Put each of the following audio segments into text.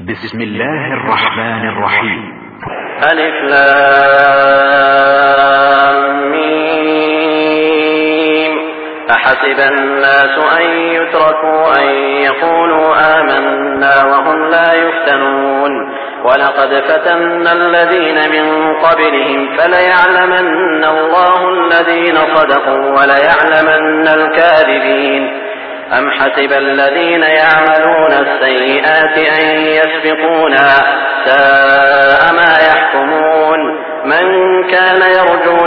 بسم الله الرحمن الرحيم. ألف لام ميم. أحسب الناس أن يتركوا أن يقولوا آمنا وهم لا يفتنون ولقد فتنا الذين من قبلهم فليعلمن الله الذين صدقوا وليعلمن الكاذبين. أم حسب الذين يعملون السيئات أن يسبقونا ساء ما يحكمون. من كان يرجو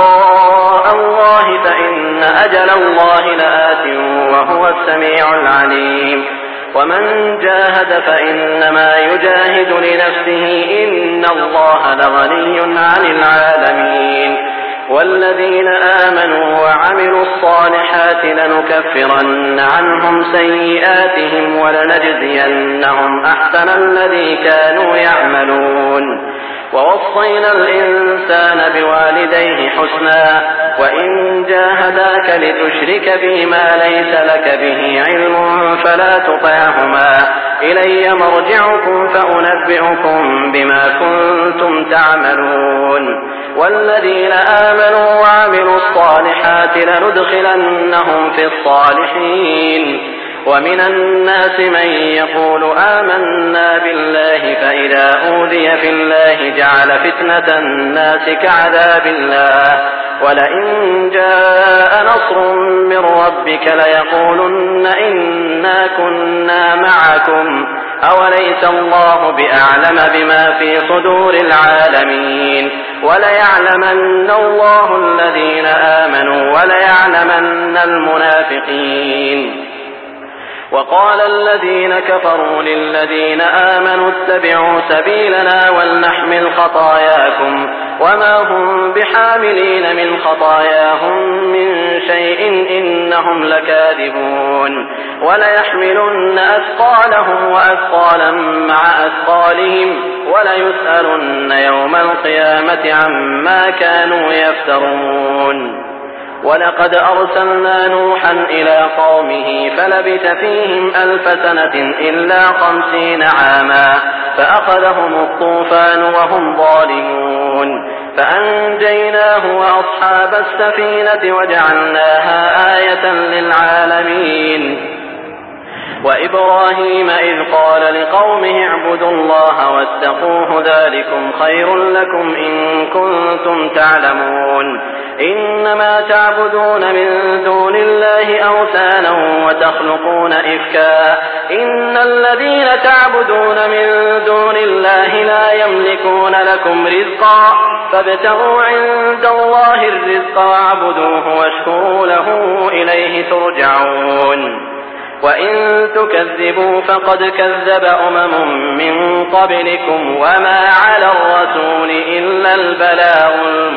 لقاء الله فإن أجل الله لآت وهو السميع العليم. ومن جاهد فإنما يجاهد لنفسه إن الله لغني عن العالمين. والذين آمنوا وعملوا الصالحات لنكفرن عنهم سيئاتهم ولنجزينهم أحسن الذي كانوا يعملون. ووصينا الإنسان بوالديه حسنا وإن جاهداك لتشرك بي ما ليس لك به علم فلا تطعهما إلي مرجعكم فأنبئكم بما كنتم تعملون. والذين آمنوا وعملوا الصالحات لندخلنهم في الصالحين. ومن الناس من يقول آمنا بالله فإذا أوذي في الله جعل فتنة الناس كعذاب الله ولئن جاء نصر من ربك ليقولن إنا كنا معكم أوليس الله بأعلم بما في صدور العالمين. وليعلمن الله الذين آمنوا وليعلمن المنافقين. وقال الذين كفروا للذين آمنوا اتبعوا سبيلنا ولنحمل خطاياكم وما هم بحاملين من خطاياهم من شيء إنهم لكاذبون. وليحملن أثقالهم وأثقالا مع أثقالهم وليسألن يوم القيامة عما كانوا يفترون. ولقد أرسلنا نوحا إلى قومه فلبث فيهم 1000 سنة إلا 50 عاما فأخذهم الطوفان وهم ظالمون فأنجيناه وأصحاب السفينة وجعلناها آية للعالمين. وإبراهيم إذ قال لقومه اعبدوا الله واتقوه ذلكم خير لكم إن كنتم تعلمون. إنما تعبدون من دون الله أوثانا وتخلقون إفكا إن الذين تعبدون من دون الله لا يملكون لكم رزقا فابتغوا عند الله الرزق واعبدوه واشكروا له إليه ترجعون. وإن تكذبوا فقد كذب من قبلكم وما على الرسول إلا البلاغ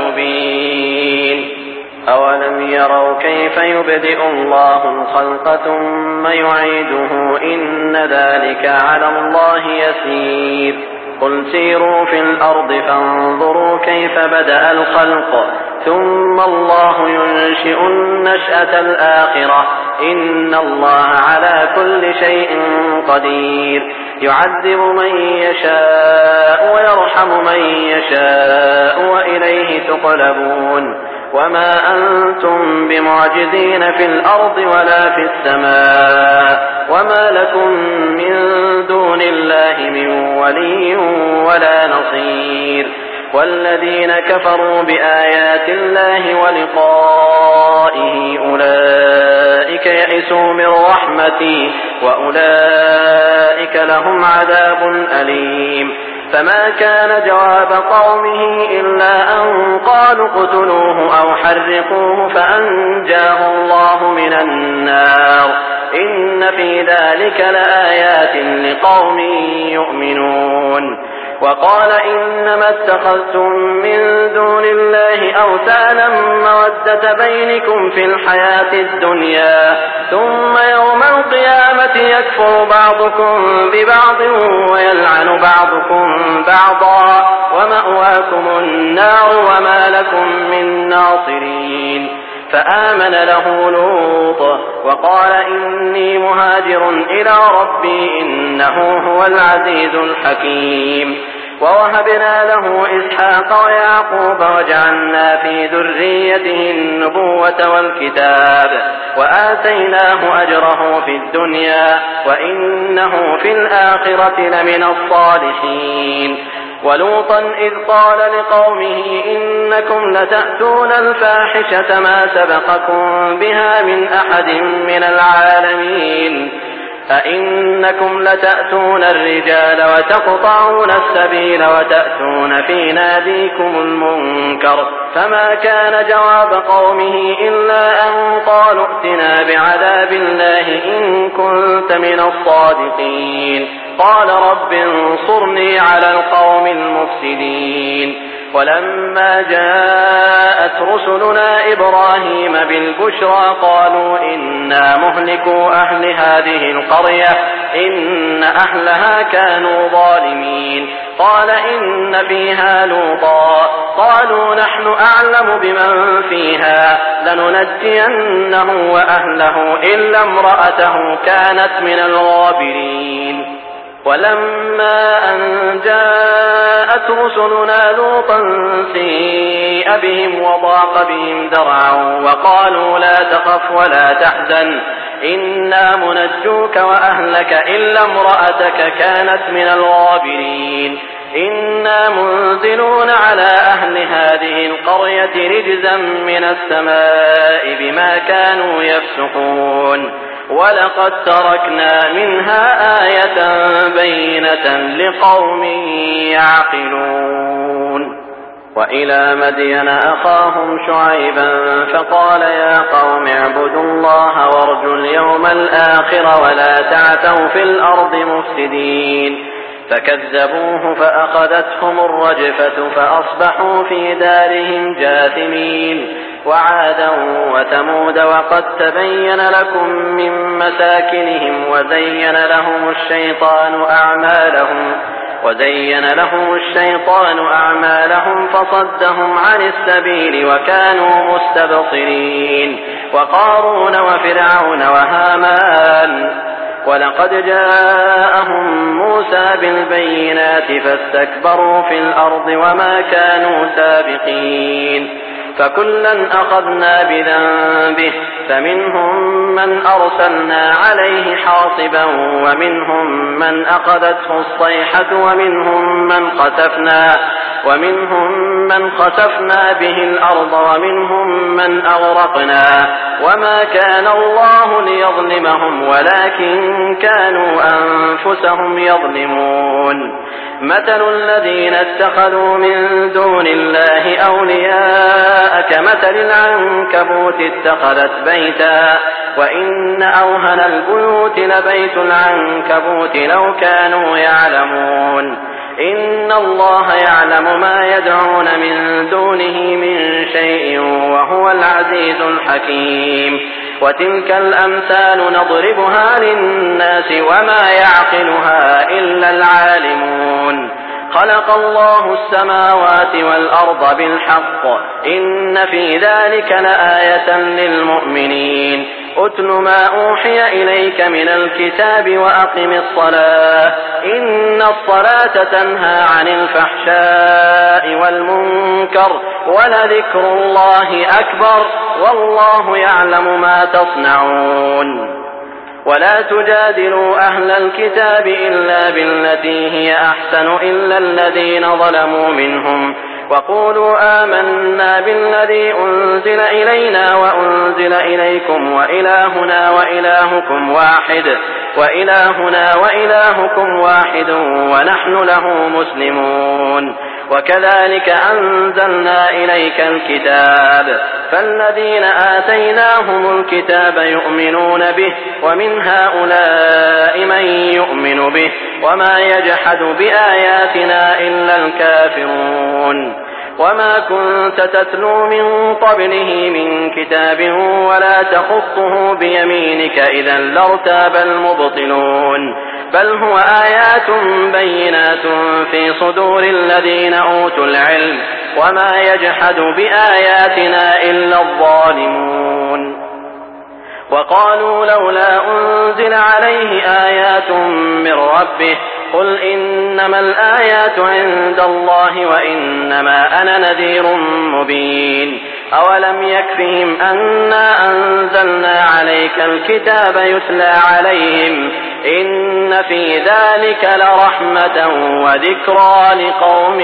المبين. أولم يروا كيف يبدئ الله الخلق ثم يعيده إن ذلك على الله يسير. قل سيروا في الأرض فانظروا كيف بدأ الخلق ثم الله ينشئ النشأة الآخرة إن الله على كل شيء قدير. يعذب من يشاء ويرحم من يشاء وإليه تقلبون. وما أنتم بمعجزين في الأرض ولا في السماء وما لكم من دون الله من ولي ولا نصير. والذين كفروا بآيات الله ولقائه أولئك يئسوا من رحمتي وأولئك لهم عذاب أليم. فما كان جواب قومه إلا أن قالوا اقتلوه أو حرقوه فأنجاه الله من النار إن في ذلك لآيات لقوم يؤمنون. وقال إنما اتخذتم من دون الله أوثانا مودة بينكم في الحياة الدنيا ثم يوم القيامة يكفر بعضكم ببعض ويلعن بعضكم بعضا ومأواكم النار وما لكم من ناصرين. فآمن له لوط وقال إني مهاجر إلى ربي إنه هو العزيز الحكيم. ووهبنا له إسحاق ويعقوب وجعلنا في ذريته النبوة والكتاب وآتيناه أجره في الدنيا وإنه في الآخرة لمن الصالحين. ولوطا إذ قال لقومه إنكم لتأتون الفاحشة ما سبقكم بها من أحد من العالمين أئنكم لتأتون الرجال وتقطعون السبيل وتأتون في ناديكم المنكر فما كان جواب قومه إلا أن قالوا ائتنا بعذاب الله إن كنت من الصادقين قال رب انصرني على القوم المفسدين. ولما جاءت رسلنا إبراهيم بالبشرى قالوا إنا مهلكو أهل هذه القرية إن أهلها كانوا ظالمين قال إن فيها لوطا قالوا نحن أعلم بمن فيها لننجينه وأهله إلا امرأته كانت من الغابرين. ولما أن جاءت رسلنا لوطا سيء بهم وضاق بهم ذرعا وقالوا لا تخف ولا تحزن إنا منجوك وأهلك إلا امرأتك كانت من الغابرين إنا منزلون على أهل هذه القرية رجزا من السماء بما كانوا يفسقون ولقد تركنا منها آية بينة لقوم يعقلون. وإلى مدين أخاهم شعيبا فقال يا قوم اعبدوا الله وارجوا اليوم الآخر ولا تعثوا في الأرض مفسدين فكذبوه فأخذتهم الرجفة فأصبحوا في دارهم جاثمين. وعادا وثمود وقد تبين لكم من مساكنهم وزين لهم الشيطان أعمالهم فصدهم عن السبيل وكانوا مستبصرين. وقارون وفرعون وهامان ولقد جاءهم موسى بالبينات فاستكبروا في الأرض وما كانوا سابقين فكلا أخذنا بذنبه فمنهم من أرسلنا عليه حاصبا ومنهم من أخذته الصيحة ومنهم من خسفنا به الأرض ومنهم من أغرقنا وما كان الله ليظلمهم ولكن كانوا أنفسهم يظلمون. مثل الذين اتخذوا من دون الله أولياء كمثل العنكبوت اتخذت بيتا وإن أوهن البيوت لبيت العنكبوت لو كانوا يعلمون. إن الله يعلم ما يدعون من دونه من شيء وهو العزيز الحكيم. وتلك الأمثال نضربها للناس وما يعقلها إلا العالمون. خلق الله السماوات والأرض بالحق إن في ذلك لآية للمؤمنين. أتل ما أوحي إليك من الكتاب وأقم الصلاة إن الصلاة تنهى عن الفحشاء والمنكر ولذكر الله أكبر والله يعلم ما تصنعون. ولا تجادلوا أهل الكتاب إلا بالتي هي أحسن إلا الذين ظلموا منهم وقولوا آمنا بالذي أنزل إلينا وأنزل إليكم وإلهنا وإلهكم واحد ونحن له مسلمون. وكذلك أنزلنا إليك الكتاب فالذين آتيناهم الكتاب يؤمنون به ومن هؤلاء من يؤمن به وما يجحد بآياتنا إلا الكافرون. وما كنت تتلو من قبله من كتاب ولا تخطه بيمينك إذا لارتاب المبطلون. بل هو آيات بينات في صدور الذين أوتوا العلم وما يجحد بآياتنا إلا الظالمون. وقالوا لولا أنزل عليه آيات من ربه قل إنما الآيات عند الله وإنما أنا نذير مبين. أولم يكفهم أنا أنزلنا عليك الكتاب يتلى عليهم إن في ذلك لرحمة وذكرى لقوم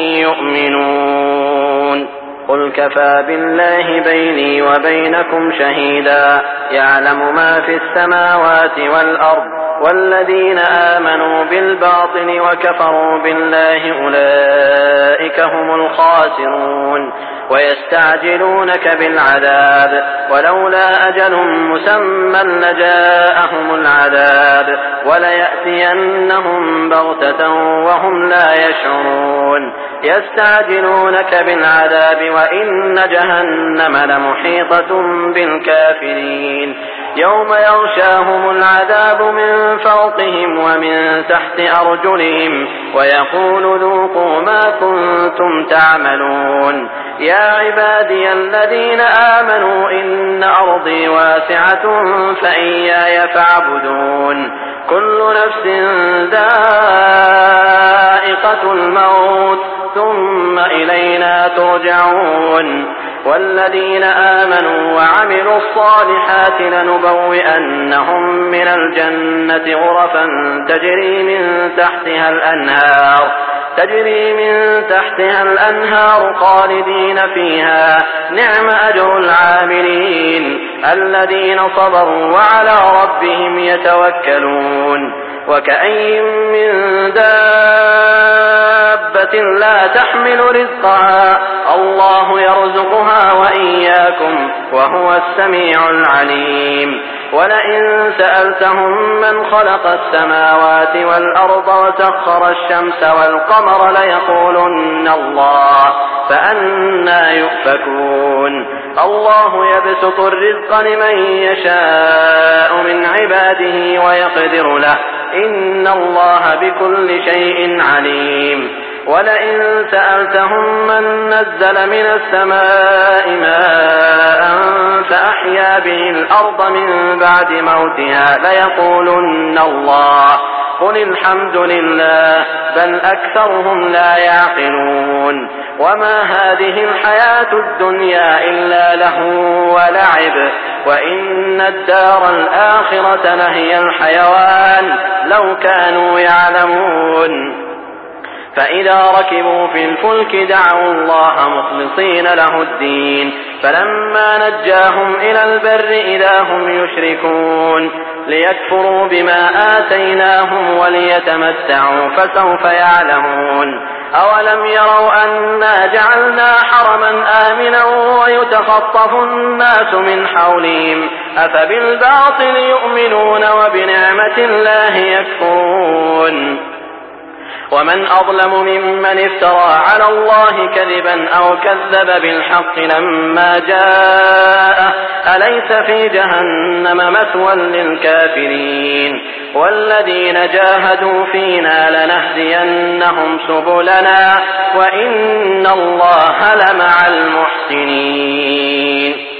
يؤمنون. قل كفى بالله بيني وبينكم شهيدا يعلم ما في السماوات والأرض والذين آمنوا بالباطل وكفروا بالله أولئك هم الخاسرون. ويستعجلونك بالعذاب ولولا أجل مسمى لجاءهم العذاب وليأتينهم بغتة وهم لا يشعرون. يستعجلونك بالعذاب وإن جهنم لمحيطة بالكافرين يوم يغشاهم العذاب من فوقهم ومن تحت أرجلهم ويقول ذوقوا ما كنتم تعملون. يا عبادي الذين آمنوا إن أرضي واسعة فإياي فاعبدون. كل نفس ذائقة الموت ثم إلينا ترجعون. والذين آمنوا وعملوا الصالحات لنبوئنهم من الجنة غرفا تجري من تحتها الأنهار خالدين فيها نعم أجر العاملين الذين صبروا وعلى ربهم يتوكلون. وكأين من دابة لا تحمل رزقها الله يرزقها وإياكم وهو السميع العليم. ولئن سألتهم من خلق السماوات والأرض وسخر الشمس والقمر ليقولن الله فأنى يؤفكون. الله يبسط الرزق لمن يشاء من عباده ويقدر له إن الله بكل شيء عليم. ولئن سألتهم من نزل من السماء ماء فأحيا به الأرض من بعد موتها ليقولن الله قل الحمد لله بل أكثرهم لا يعقلون. وما هذه الحياة الدنيا إلا لهو ولعب وإن الدار الآخرة لهي الحيوان لو كانوا يعلمون. فإذا ركبوا في الفلك دعوا الله مخلصين له الدين فلما نجاهم إلى البر إذا هم يشركون. ليكفروا بما آتيناهم وليتمتعوا فسوف يعلمون. أولم يروا أنا جعلنا حرما آمنا ويتخطف الناس من حولهم أفبالباطل يؤمنون وبنعمة الله يكفرون. ومن أظلم ممن افترى على الله كذبا أو كذب بالحق لما جاءه أليس في جهنم مثوى للكافرين. والذين جاهدوا فينا لنهدينهم سبلنا وإن الله لمع المحسنين.